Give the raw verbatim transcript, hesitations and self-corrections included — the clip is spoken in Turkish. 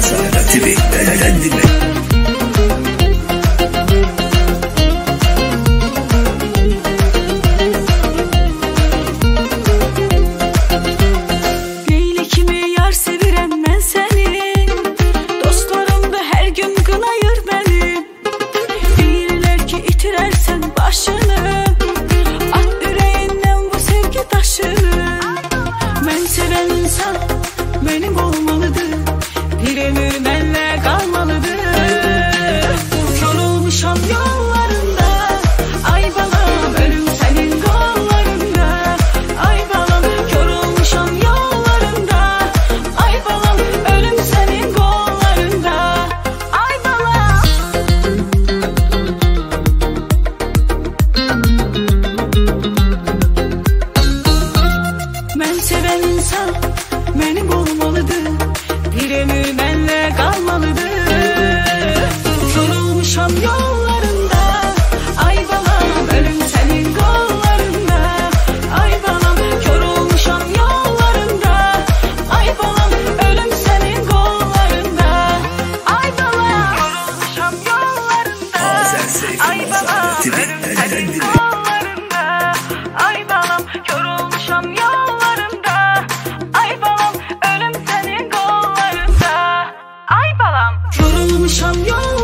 Hasareti benden dinle. Benim olmalıdır, bir ömür benle kalmalıdır. Yorulmuşam yollarında, ay balam ölüm senin kollarında. Ay balam yorulmuşam yollarında, ay balam ölüm senin kollarında. Ay balam. Ben seven insan benim olmalıdır, bir ömür benle kalmalıdır. Yorulmuşam yollarında, ay balam ölüm senin kollarında. Ay balam yorulmuşam yollarında, ay balam ölüm senin kollarında. Ay balam yorulmuşam yollarında, ay balam ölüm senin kollarında. Ay balam yorulmuşam yollarında, ay balam ölüm senin kollarında. Ay balam yorulmuşam yollarında.